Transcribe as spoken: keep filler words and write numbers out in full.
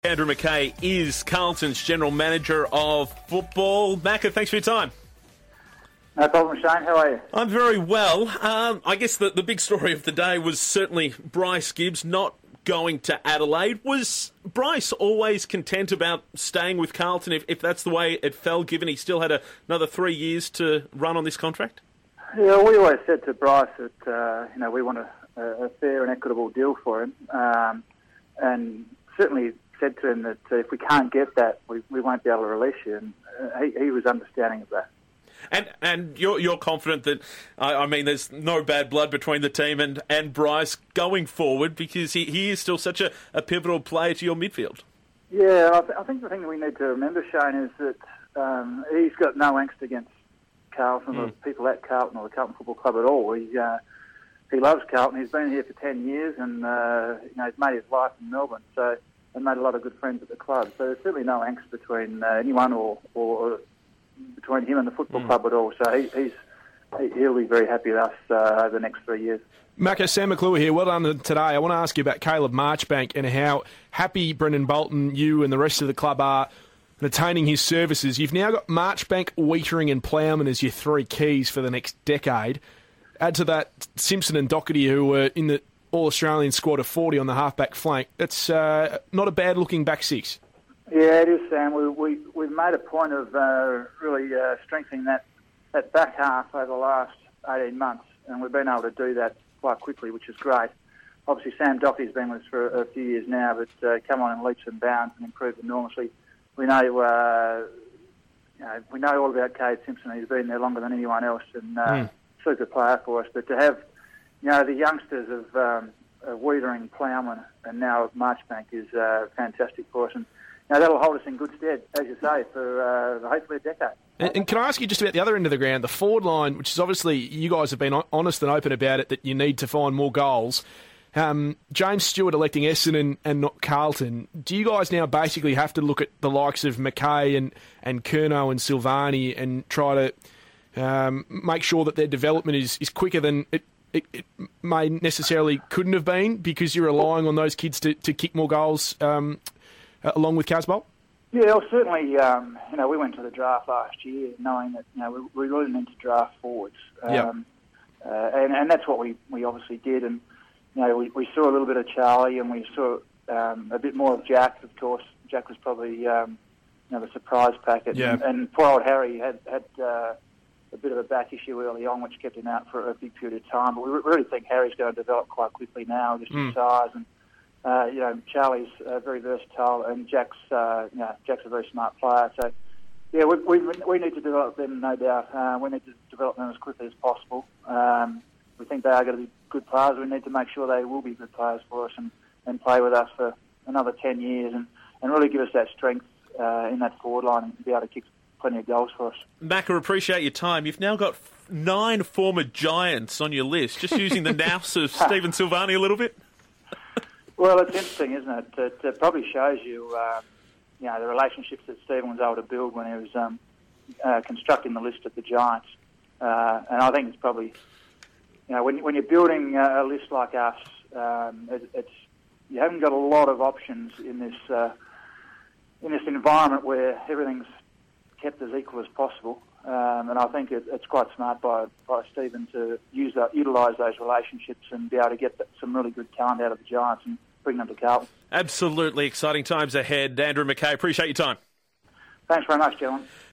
Andrew McKay is Carlton's General Manager of Football. Macca, thanks for your time. No problem, Shane. How are you? I'm very well. Um, I guess the, the big story of the day was certainly Bryce Gibbs not going to Adelaide. Was Bryce always content about staying with Carlton if, if that's the way it fell, given he still had a, another three years to run on this contract? Yeah, we always said to Bryce that uh, you know we want a, a fair and equitable deal for him, um, and certainly said to him that uh, if we can't get that, we, we won't be able to release you. And uh, he, he was understanding of that. And and you're you're confident that, I, I mean, there's no bad blood between the team and, and Bryce going forward, because he, he is still such a, a pivotal player to your midfield. Yeah, I, th- I think the thing we need to remember, Shane, is that um, he's got no angst against Carlton mm. or people at Carlton or the Carlton Football Club at all. He uh, he loves Carlton. He's been here for ten years, and uh, you know he's made his life in Melbourne. So and made a lot of good friends at the club. So there's certainly no angst between uh, anyone or, or between him and the football mm. club at all. So he, he's he'll be very happy with us uh, over the next three years. Macca, Sam McClure here. Well done today. I want to ask you about Caleb Marchbank and how happy Brendan Bolton, you and the rest of the club are attaining his services. You've now got Marchbank, Weitering and Plowman as your three keys for the next decade. Add to that Simpson and Doherty, who were in the All-Australian squad of forty on the half-back flank. That's uh, not a bad-looking back six. Yeah, it is, Sam. We, we, we've made a point of uh, really uh, strengthening that, that back half over the last eighteen months, and we've been able to do that quite quickly, which is great. Obviously, Sam Doherty's been with us for a, a few years now, but uh, come on in leaps and bounds and improved enormously. We know, uh, you know, we know all about Cade Simpson. He's been there longer than anyone else, and uh, mm. super player for us. But to have, you know, the youngsters of, um, of Weitering, Plowman, and now Marchbank is uh, fantastic for us, and you know, that'll hold us in good stead, as you say, for uh, hopefully a decade. And, and can I ask you just about the other end of the ground, the forward line, which is obviously, you guys have been honest and open about it, that you need to find more goals. Um, James Stewart electing Essendon and not Carlton. Do you guys now basically have to look at the likes of McKay and, and Curnow and Silvani and try to um, make sure that their development is, is quicker than it, it, it may necessarily couldn't have been, because you're relying on those kids to, to kick more goals um, along with Casbolt? Yeah, well, certainly, um, you know, we went to the draft last year knowing that, you know, we, we really need to draft forwards. Um, yep. uh, and, and that's what we, we obviously did. And, you know, we, we saw a little bit of Charlie and we saw um, a bit more of Jack, of course. Jack was probably, um, you know, the surprise packet. Yeah. And, and poor old Harry had, had uh, a bit of a back issue early on, which kept him out for a big period of time. But we really think Harry's going to develop quite quickly now, just mm. his size. And, Uh, you know, Charlie's uh, very versatile, and Jack's, uh, you know, Jack's a very smart player. So, yeah, we we, we need to develop them, no doubt. Uh, we need to develop them as quickly as possible. Um, we think they are going to be good players. We need to make sure they will be good players for us and, and play with us for another ten years and, and really give us that strength uh, in that forward line and be able to kick plenty of goals for us. Macca, appreciate your time. You've now got nine former Giants on your list, just using the nous of Stephen Silvani a little bit. Well, it's interesting, isn't it? It, it probably shows you, uh, you know, the relationships that Stephen was able to build when he was um, uh, constructing the list at the Giants. Uh, and I think it's probably, you know, when, when you're building a list like us, um, it, it's you haven't got a lot of options in this uh, in this environment where everything's kept as equal as possible. Um, and I think it, it's quite smart by, by Stephen to use that, utilise those relationships and be able to get some really good talent out of the Giants and bring them to Carlton. Absolutely exciting times ahead. Andrew McKay, appreciate your time. Thanks very much, gentlemen.